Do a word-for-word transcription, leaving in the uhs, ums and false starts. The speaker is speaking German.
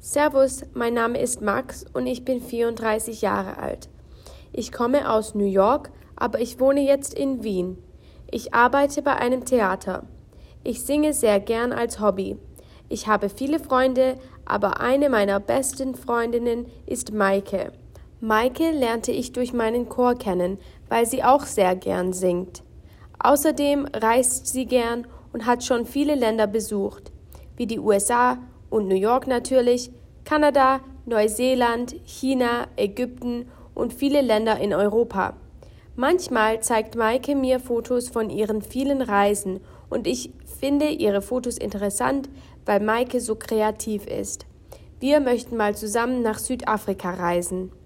Servus, mein Name ist Max und ich bin vierunddreißig Jahre alt. Ich komme aus New York, aber ich wohne jetzt in Wien. Ich arbeite bei einem Theater. Ich singe sehr gern als Hobby. Ich habe viele Freunde, aber eine meiner besten Freundinnen ist Maike. Maike lernte ich durch meinen Chor kennen, weil sie auch sehr gern singt. Außerdem reist sie gern und hat schon viele Länder besucht, wie die U S A und New York natürlich, Kanada, Neuseeland, China, Ägypten und viele Länder in Europa. Manchmal zeigt Maike mir Fotos von ihren vielen Reisen und ich finde ihre Fotos interessant, weil Maike so kreativ ist. Wir möchten mal zusammen nach Südafrika reisen.